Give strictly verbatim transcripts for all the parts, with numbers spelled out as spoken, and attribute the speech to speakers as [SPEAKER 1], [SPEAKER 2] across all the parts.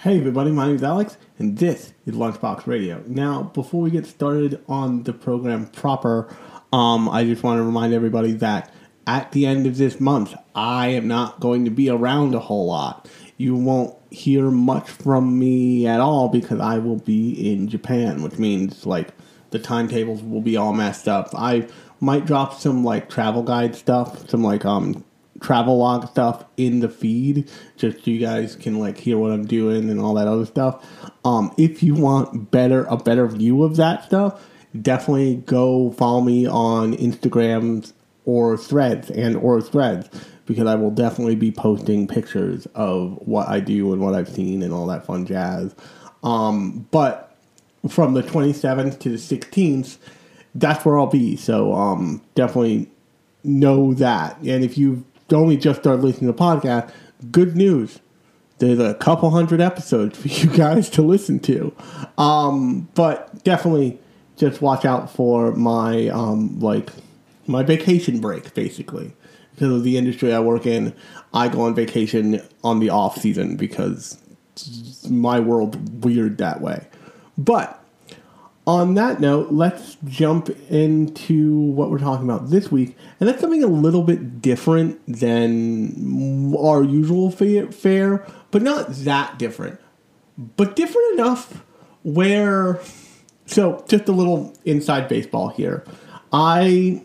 [SPEAKER 1] Hey everybody, my name is Alex, and this is Lunchbox Radio. Now, before we get started on the program proper, um, I just want to remind everybody that at the end of this month, I am not going to be around a whole lot. You won't hear much from me at all because I will be in Japan, which means, like, the timetables will be all messed up. I might drop some, like, travel guide stuff, some, like, um... travel log stuff in the feed, just so you guys can like hear what I'm doing and all that other stuff. Um, if you want better a better view of that stuff, definitely go follow me on Instagram or Threads and or Threads, because I will definitely be posting pictures of what I do and what I've seen and all that fun jazz. Um, but from the twenty-seventh to the sixteenth, that's where I'll be. So um, definitely know that. And if you've only just started listening to the podcast, good news. There's a couple hundred episodes for you guys to listen to. Um, but definitely just watch out for my, um, like, my vacation break, basically. Because of the industry I work in, I go on vacation on the off season because my world weird that way. But on that note, let's jump into what we're talking about this week. And that's something a little bit different than our usual fare, but not that different. But different enough where... So, just a little inside baseball here. I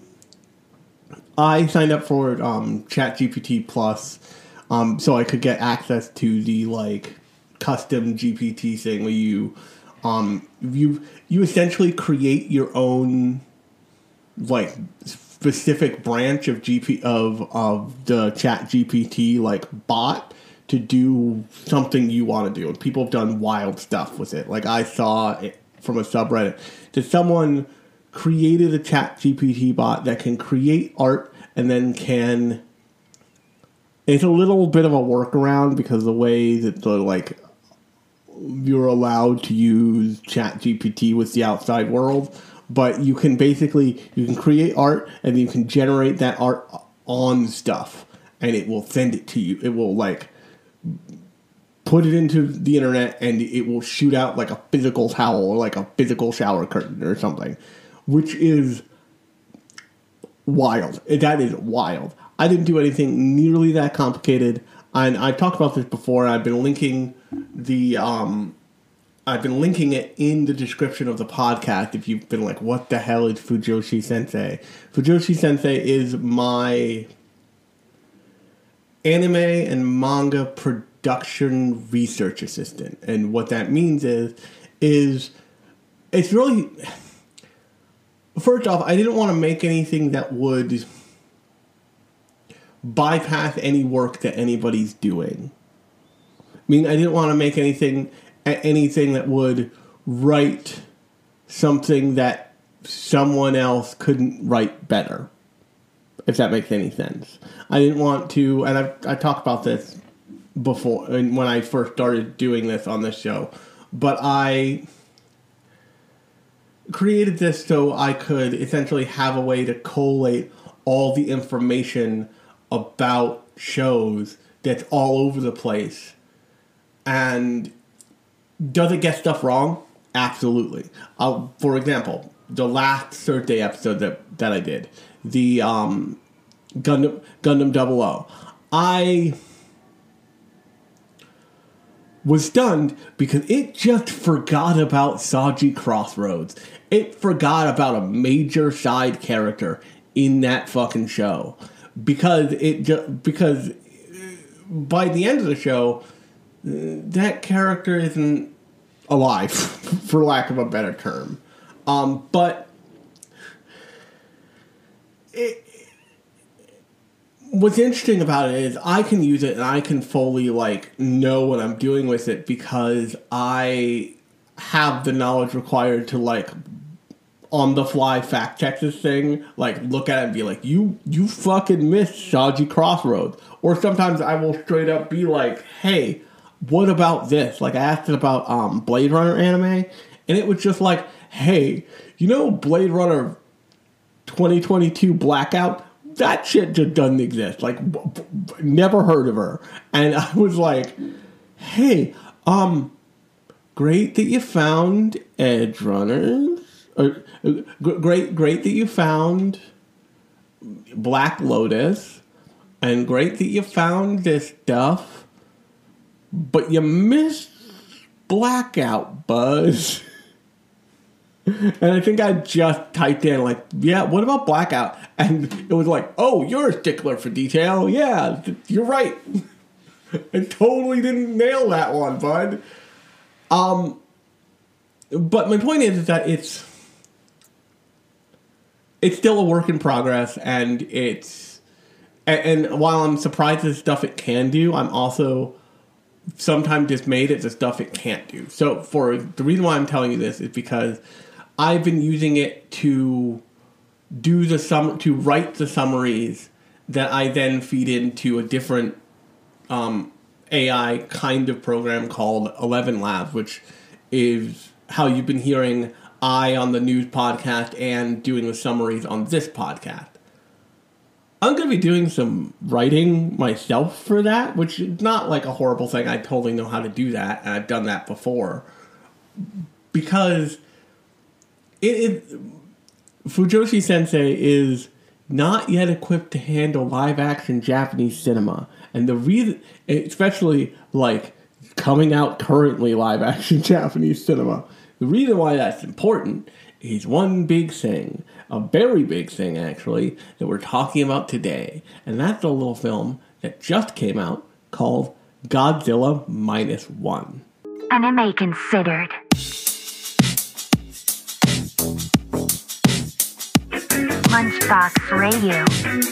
[SPEAKER 1] I signed up for um, ChatGPT Plus um, so I could get access to the, like, custom G P T thing where you... Um, you you essentially create your own like specific branch of G P of of the Chat G P T like bot to do something you want to do. People have done wild stuff with it. Like I saw it from a subreddit that someone created a Chat G P T bot that can create art and then can. It's a little bit of a workaround because the way that the like. You're allowed to use Chat G P T with the outside world, but you can basically, you can create art and you can generate that art on stuff and it will send it to you. It will like put it into the internet and it will shoot out like a physical towel or like a physical shower curtain or something, which is wild. That is wild. I didn't do anything nearly that complicated. And I talked about this before. I've been linking the, um, I've been linking it in the description of the podcast. If you've been like, what the hell is Fujoshi Sensei? Fujoshi Sensei is my anime and manga production research assistant. And what that means is, is it's really, first off, I didn't want to make anything that would bypass any work that anybody's doing. I mean, I didn't want to make anything anything that would write something that someone else couldn't write better, if that makes any sense. I didn't want to, and I I talked about this before when I first started doing this on this show, but I created this so I could essentially have a way to collate all the information about shows that's all over the place. And does it get stuff wrong? Absolutely. Uh, for example, the last Thursday episode that, that I did, the um, Gundam Gundam Double O, I was stunned because it just forgot about Saji Crossroads. It forgot about a major side character in that fucking show. Because it just, because by the end of the show, that character isn't alive, for lack of a better term. Um, but it, what's interesting about it is I can use it and I can fully like know what I'm doing with it because I have the knowledge required to like on the fly fact check this thing, like look at it and be like, you you fucking missed Saji Crossroads. Or sometimes I will straight up be like, hey, what about this? Like I asked it about um, Blade Runner anime, and it was just like, hey, you know Blade Runner twenty twenty-two Blackout? That shit just doesn't exist. Like, w- w- never heard of her. And I was like, hey, Um, great that you found Edge Runners. Or, uh, great, great that you found Black Lotus. And great that you found this stuff. But you missed Blackout, Buzz. And I think I just typed in, like, yeah, what about Blackout? And it was like, oh, you're a stickler for detail. Yeah, you're right. I totally didn't nail that one, bud. Um, but my point is, is that it's it's still a work in progress, and it's and, and while I'm surprised at the stuff it can do, I'm also sometimes dismayed at the stuff it can't do. So for the reason why I'm telling you this is because I've been using it to do the sum to write the summaries that I then feed into a different um, A I kind of program called Eleven Labs, which is how you've been hearing I on the news podcast and doing the summaries on this podcast. I'm going to be doing some writing myself for that, which is not like a horrible thing. I totally know how to do that, and I've done that before. Because it is, Fujoshi Sensei is not yet equipped to handle live-action Japanese cinema. And the reason, especially like coming out currently live-action Japanese cinema, the reason why that's important is one big thing, a very big thing actually, that we're talking about today. And that's a little film that just came out called Godzilla Minus One.
[SPEAKER 2] Anime considered. Lunchbox Radio.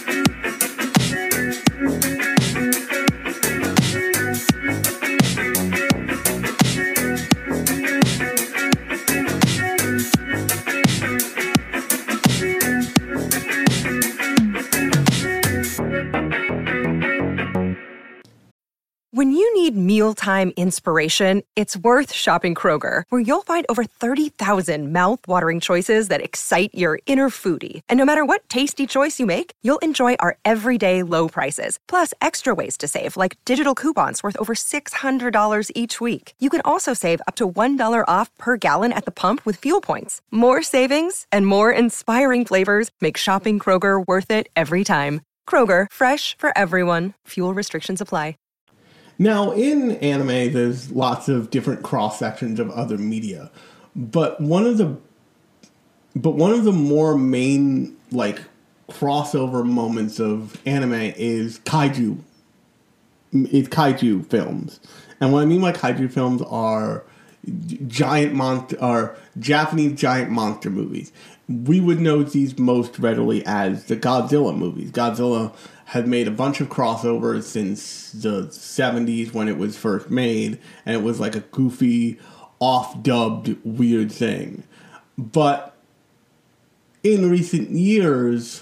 [SPEAKER 3] When you need mealtime inspiration, it's worth shopping Kroger, where you'll find over thirty thousand mouth-watering choices that excite your inner foodie. And no matter what tasty choice you make, you'll enjoy our everyday low prices, plus extra ways to save, like digital coupons worth over six hundred dollars each week. You can also save up to one dollar off per gallon at the pump with fuel points. More savings and more inspiring flavors make shopping Kroger worth it every time. Kroger, fresh for everyone. Fuel restrictions apply.
[SPEAKER 1] Now, in anime, there's lots of different cross-sections of other media. But one of the but one of the more main, like, crossover moments of anime is kaiju. It's kaiju films. And what I mean by kaiju films are giant monster, are Japanese giant monster movies. We would know these most readily as the Godzilla movies. Godzilla had made a bunch of crossovers since the seventies when it was first made, and it was like a goofy, off-dubbed, weird thing. But in recent years,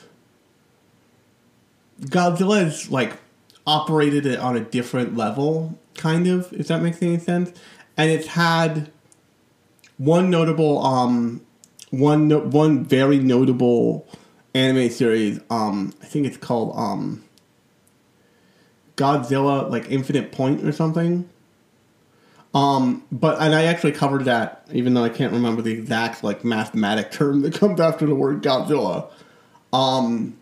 [SPEAKER 1] Godzilla has, like, operated it on a different level, kind of, if that makes any sense. And it's had one notable, um, one no- one very notable anime series. Um, I think it's called um, Godzilla, like Infinite Point or something. Um, but and I actually covered that, even though I can't remember the exact like mathematic term that comes after the word Godzilla. Um,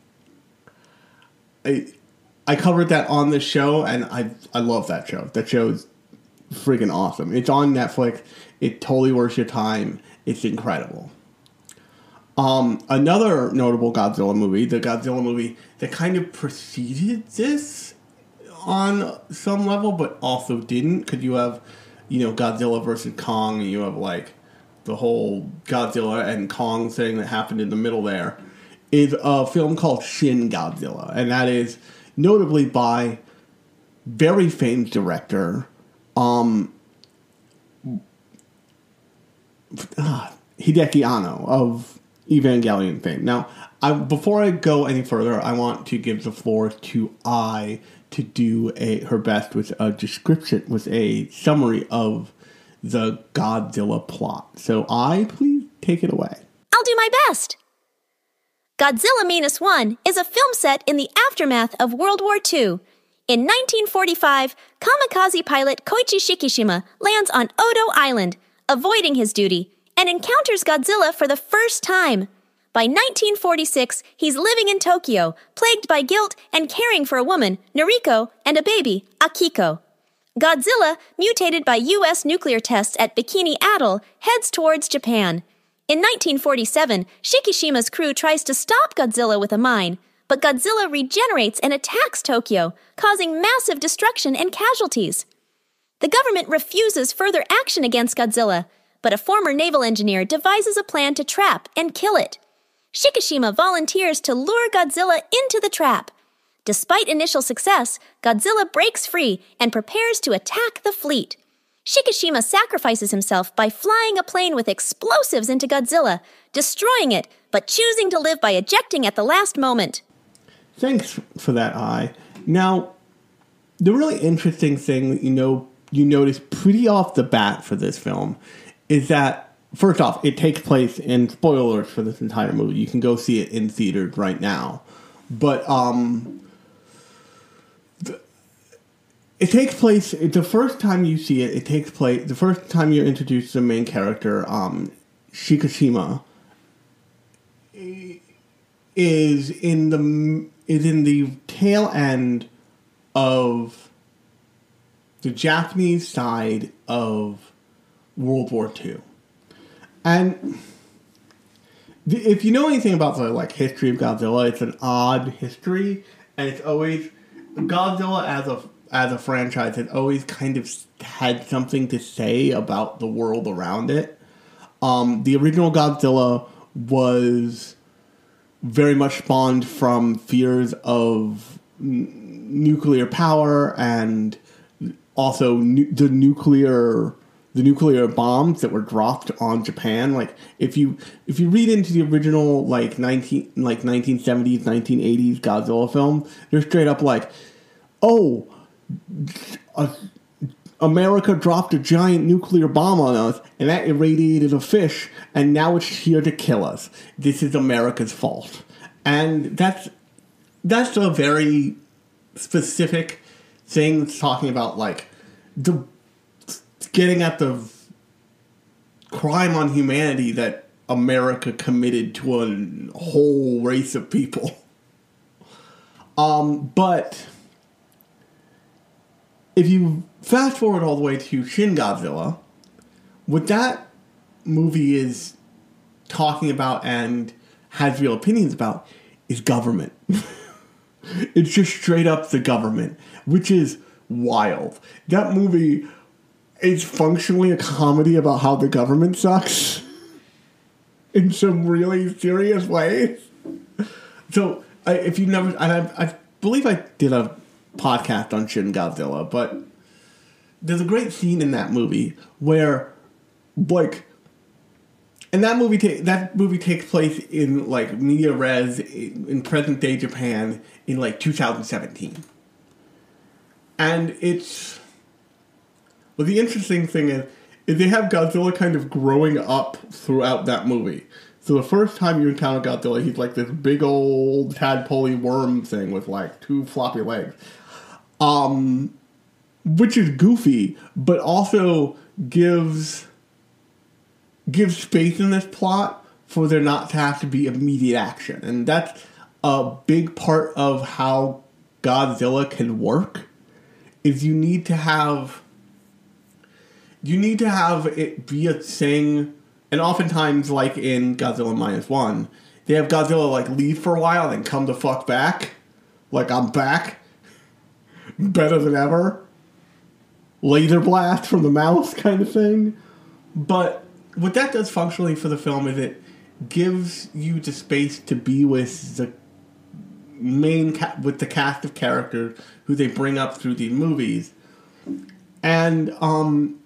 [SPEAKER 1] I I covered that on the show, and I I love that show. That show is freaking awesome. It's on Netflix. It totally worth your time. It's incredible. Um, another notable Godzilla movie, the Godzilla movie that kind of preceded this on some level, but also didn't, because you have, you know, Godzilla versus Kong, and you have, like, the whole Godzilla and Kong thing that happened in the middle there, is a film called Shin Godzilla, and that is notably by very famed director, um, uh, Hideaki Anno of Evangelion fame. Now, I, before I go any further, I want to give the floor to I to do a her best with a description, with a summary of the Godzilla plot. So I, please take it away.
[SPEAKER 4] I'll do my best. Godzilla Minus One is a film set in the aftermath of World War Two. In nineteen forty-five, kamikaze pilot Koichi Shikishima lands on Odo Island, avoiding his duty, and encounters Godzilla for the first time. By nineteen forty-six, he's living in Tokyo, plagued by guilt and caring for a woman, Noriko, and a baby, Akiko. Godzilla, mutated by U S nuclear tests at Bikini Atoll, heads towards Japan. In nineteen forty-seven, Shikishima's crew tries to stop Godzilla with a mine, but Godzilla regenerates and attacks Tokyo, causing massive destruction and casualties. The government refuses further action against Godzilla, but a former naval engineer devises a plan to trap and kill it. Shikishima volunteers to lure Godzilla into the trap. Despite initial success, Godzilla breaks free and prepares to attack the fleet. Shikishima sacrifices himself by flying a plane with explosives into Godzilla, destroying it, but choosing to live by ejecting at the last moment.
[SPEAKER 1] Thanks for that, I. Now, the really interesting thing that you know you notice pretty off the bat for this film is that, first off, it takes place in, spoilers for this entire movie, you can go see it in theaters right now. But, um... It takes place, the first time you see it, it takes place, the first time you're introduced to the main character, um, Shikishima, is in the, is in the tail end of the Japanese side of World War Two. And if you know anything about the, like, history of Godzilla, it's an odd history, and it's always, Godzilla as a as a franchise had always kind of had something to say about the world around it. Um, the original Godzilla was very much spawned from fears of n- nuclear power and also nu- the nuclear the nuclear bombs that were dropped on Japan. Like if you if you read into the original like nineteen like nineteen seventies, nineteen eighties Godzilla film, they're straight up like, oh, Uh, America dropped a giant nuclear bomb on us, and that irradiated a fish, and now it's here to kill us. This is America's fault. And that's that's a very specific thing talking about, like, the getting at the crime on humanity that America committed to a whole race of people. Um, but if you fast forward all the way to Shin Godzilla, what that movie is talking about and has real opinions about is government. It's just straight up the government, which is wild. That movie is functionally a comedy about how the government sucks in some really serious ways. So, I, if you never, and I, I believe I did a podcast on Shin Godzilla, but there's a great scene in that movie where, like, and that movie ta- that movie takes place in like media res in, in present day Japan in like two thousand seventeen, and it's well, the interesting thing is is they have Godzilla kind of growing up throughout that movie. So the first time you encounter Godzilla, he's like this big old tadpole worm thing with like two floppy legs. Um, which is goofy, but also gives gives space in this plot for there not to have to be immediate action. And that's a big part of how Godzilla can work, is you need to have you need to have it be a thing. And oftentimes, like in Godzilla Minus One, they have Godzilla like leave for a while and come the fuck back. Like, I'm back. Better than ever. Laser blast from the mouth kind of thing. But what that does functionally for the film is it gives you the space to be with the main, ca- with the cast of characters who they bring up through these movies. And, um...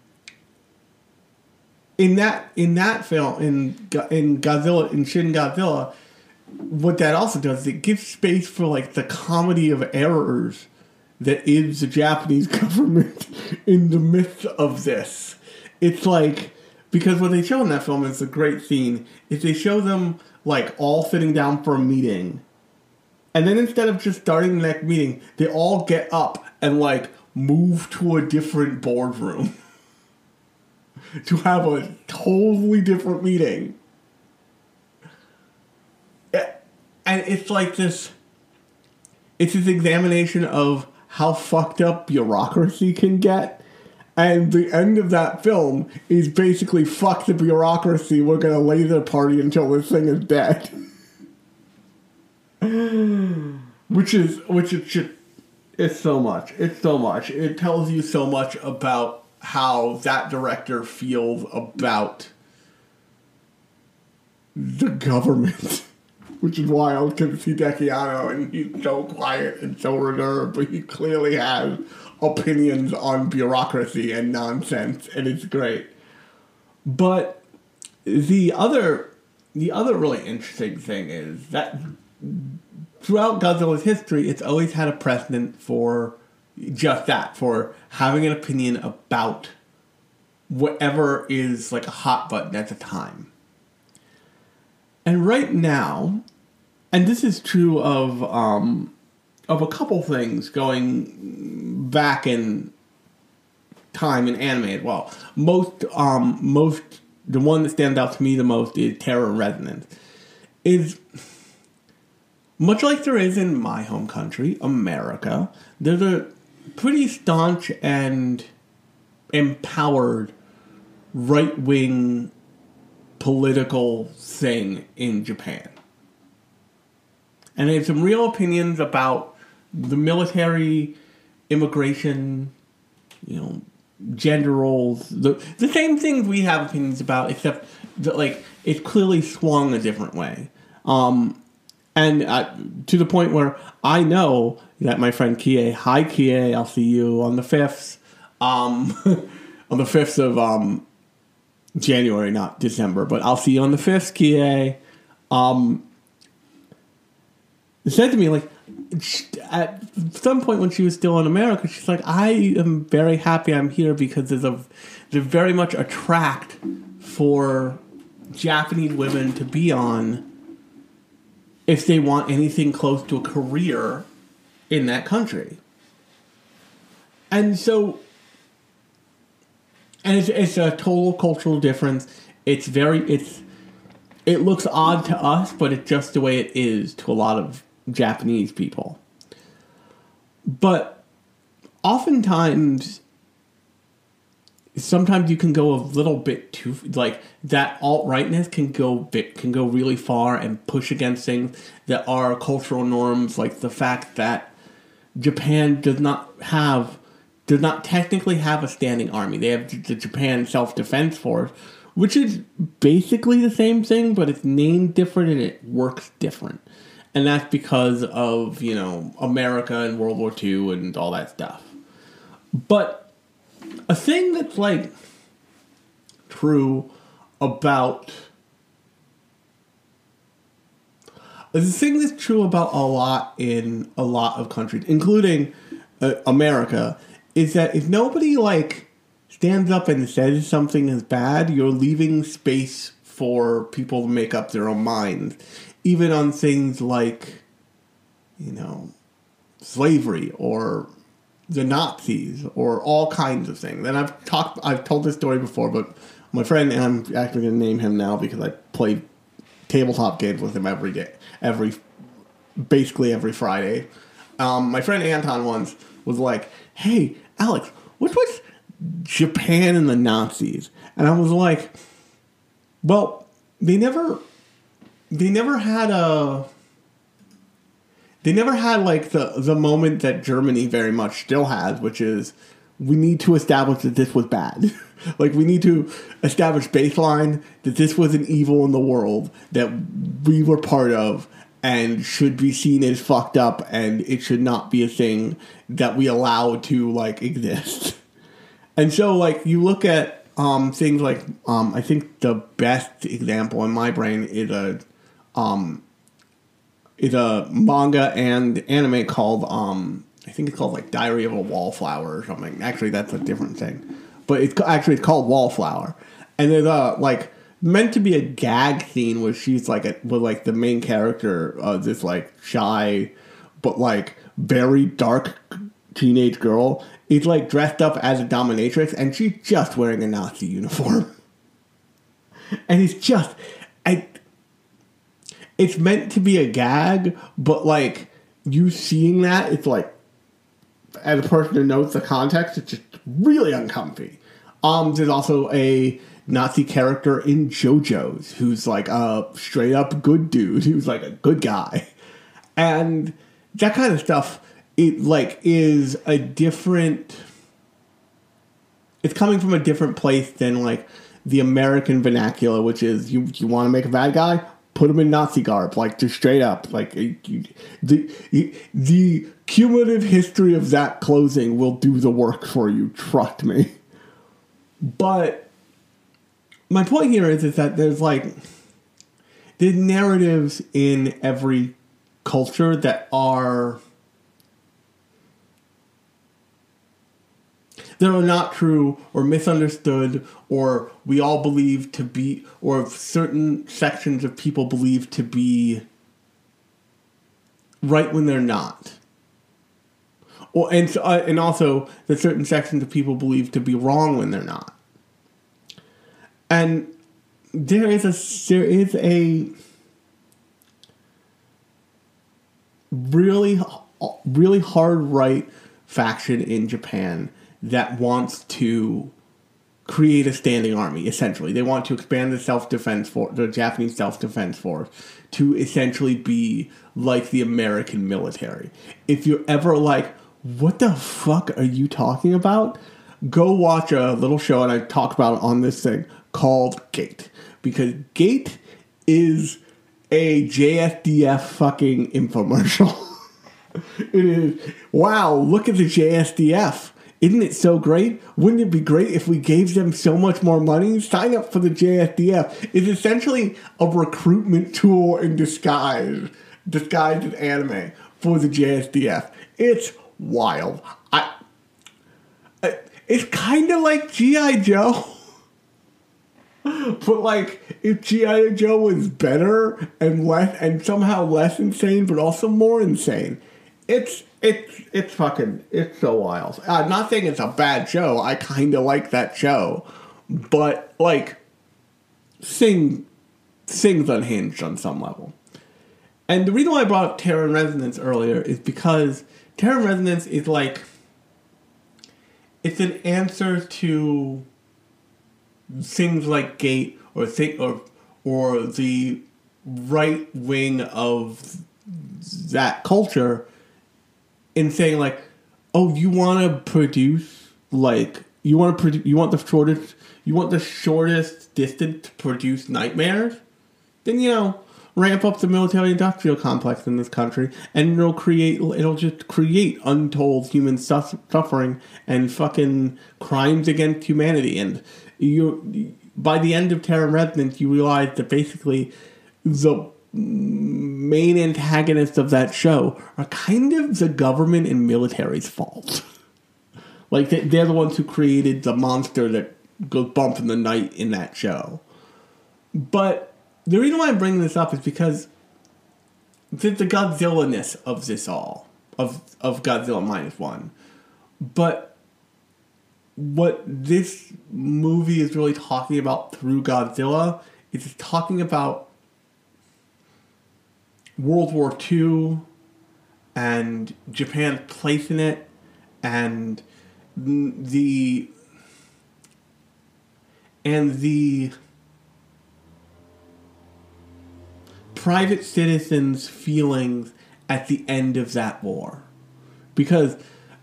[SPEAKER 1] In that in that film, in in Godzilla, in Shin Godzilla, what that also does is it gives space for like the comedy of errors that is the Japanese government in the midst of this. It's like, because what they show in that film is a great scene, is they show them like all sitting down for a meeting, And then instead of just starting the next meeting, they all get up and, like, move to a different boardroom to have a totally different meeting. And it's like this, it's this examination of how fucked up bureaucracy can get. And the end of that film is basically, fuck the bureaucracy, we're going to laser party until this thing is dead. which is, which is just, it's so much. It's so much. It tells you so much about how that director feels about the government. Which is wild, because Hideki Anno, and he's so quiet and so reserved, but he clearly has opinions on bureaucracy and nonsense, and it's great. But the other, the other really interesting thing is that throughout Godzilla's history, it's always had a precedent for just that, for having an opinion about whatever is like a hot button at the time. And right now, and this is true of um, of a couple things going back in time in anime as well. Most, um, most, the one that stands out to me the most is Terror Resonance. Is much like there is in my home country, America, there's a pretty staunch and empowered right-wing political thing in Japan. And they have some real opinions about the military, immigration, you know, gender roles, the the same things we have opinions about, except that, like, it's clearly swung a different way. Um, and uh, to the point where I know that my friend Kie, hi Kie, I'll see you on the fifth, um, on the fifth of um, January, not December, but I'll see you on the fifth, Kie. Um, said to me, like, at some point when she was still in America, she's like, I am very happy I'm here because there's a there's very much a tract for Japanese women to be on if they want anything close to a career in that country. And so, and it's, it's a total cultural difference. It's very, it's, it looks odd to us, but it's just the way it is to a lot of Japanese people. But oftentimes, sometimes you can go a little bit too, like, that alt-rightness can go bit, can go really far and push against things that are cultural norms, like the fact that Japan does not have, does not technically have a standing army. They have the Japan Self-Defense Force, which is basically the same thing, but it's named different and it works different. And that's because of, you know, America and World War Two and all that stuff. But a thing that's, like, true about... The thing that's true about a lot in a lot of countries, including uh, America, is that if nobody, like, stands up and says something is bad, you're leaving space for people to make up their own minds. Even on things like, you know, slavery or the Nazis or all kinds of things. And I've talked, I've told this story before, but my friend, and I'm actually going to name him now because I play tabletop games with him every day, every, basically every Friday. Um, my friend Anton once was like, hey, Alex, what was Japan and the Nazis? And I was like, well, they never... They never had a... They never had, like, the, the moment that Germany very much still has, which is, we need to establish that this was bad. Like, we need to establish baseline that this was an evil in the world that we were part of and should be seen as fucked up, and it should not be a thing that we allow to, like, exist. And so, like, you look at um, things like, um, I think the best example in my brain is a... Um, it's a manga and anime called, um, I think it's called, like, Diary of a Wallflower or something. Actually, that's a different thing. But it's actually it's called Wallflower. And there's a, like, meant to be a gag scene where she's like a, with like the main character, uh, this like shy, but like very dark teenage girl is like dressed up as a dominatrix, and she's just wearing a Nazi uniform. And it's just, I, it's meant to be a gag, but like you seeing that, it's like, as a person who knows the context, it's just really uncomfy. Um, there's also a Nazi character in JoJo's who's like a straight up good dude, who's like a good guy. And that kind of stuff, it like is a different, it's coming from a different place than like the American vernacular, which is you you want to make a bad guy, put him in Nazi garb, like just straight up. Like you, the the cumulative history of that clothing will do the work for you, trust me. But my point here is, is that there's like there's narratives in every culture that are that are not true or misunderstood, or we all believe to be, or certain sections of people believe to be right when they're not. Or and uh, and also that certain sections of people believe to be wrong when they're not. And there is a there is a really really hard right faction in Japan that wants to create a standing army, essentially. They want to expand the self-defense force, the Japanese self-defense force, to essentially be like the American military. If you're ever like, what the fuck are you talking about? Go watch a little show, and I talked about it on this thing, called Gate. Because Gate is a J S D F fucking infomercial. It is, wow, look at the J S D F. Isn't it so great? Wouldn't it be great if we gave them so much more money? Sign up for the J S D F. It's essentially a recruitment tool in disguise, disguised as anime for the J S D F. It's wild. I, I it's kind of like G I. Joe. But like, if G I. Joe was better and less, and somehow less insane, but also more insane, it's it's it's fucking it's so wild. I'm not saying it's a bad show. I kind of like that show, but like, Sing Sing's unhinged on some level. And the reason why I brought up Terror in Resonance earlier is because Terror in Resonance is like, it's an answer to things like Gate or think or or the right wing of that culture in saying like, oh, you want to produce like you want to produce you want the shortest you want the shortest distance to produce nightmares, then you know ramp up the military industrial complex in this country, and it'll create it'll just create untold human su- suffering and fucking crimes against humanity. And you, by the end of Terror in Resonance, you realize that basically the main antagonists of that show are kind of the government and military's fault. Like, they're the ones who created the monster that goes bump in the night in that show. But the reason why I'm bringing this up is because the, the Godzilla-ness of this all, of, of Godzilla Minus One. But what this movie is really talking about through Godzilla is it's talking about World War Two and Japan's place in it, and the and the private citizens' feelings at the end of that war. Because,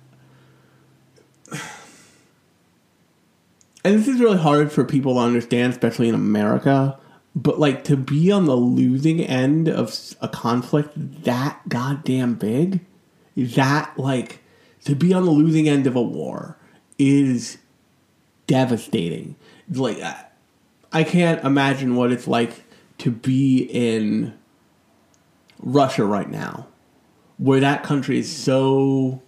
[SPEAKER 1] and this is really hard for people to understand, especially in America, but like, to be on the losing end of a conflict that goddamn big, that like, to be on the losing end of a war is devastating. Like, I can't imagine what it's like to be in Russia right now, where that country is so,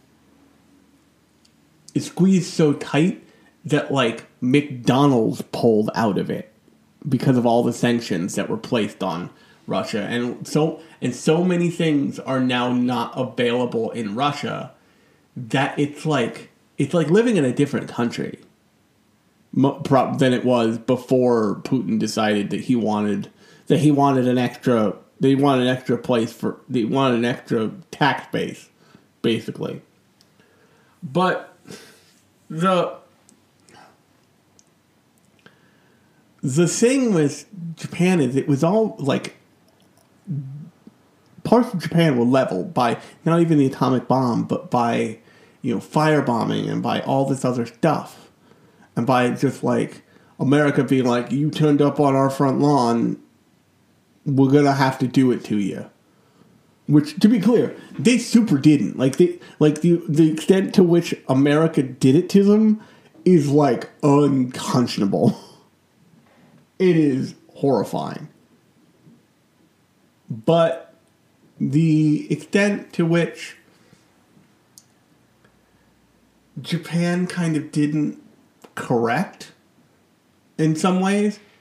[SPEAKER 1] it's squeezed so tight that like McDonald's pulled out of it because of all the sanctions that were placed on Russia. And so and so many things are now not available in Russia that it's like it's like living in a different country than it was before Putin decided that he wanted that he wanted an extra they wanted an extra place for they wanted an extra tax base, basically. But the the thing with Japan is it was all like parts of Japan were leveled by not even the atomic bomb, but by, you know, firebombing and by all this other stuff. And by just like America being like, you turned up on our front lawn, we're going to have to do it to you. Which, to be clear, they super didn't. Like, they, like the, the extent to which America did it to them is like unconscionable. It is horrifying. But the extent to which Japan kind of didn't correct in some ways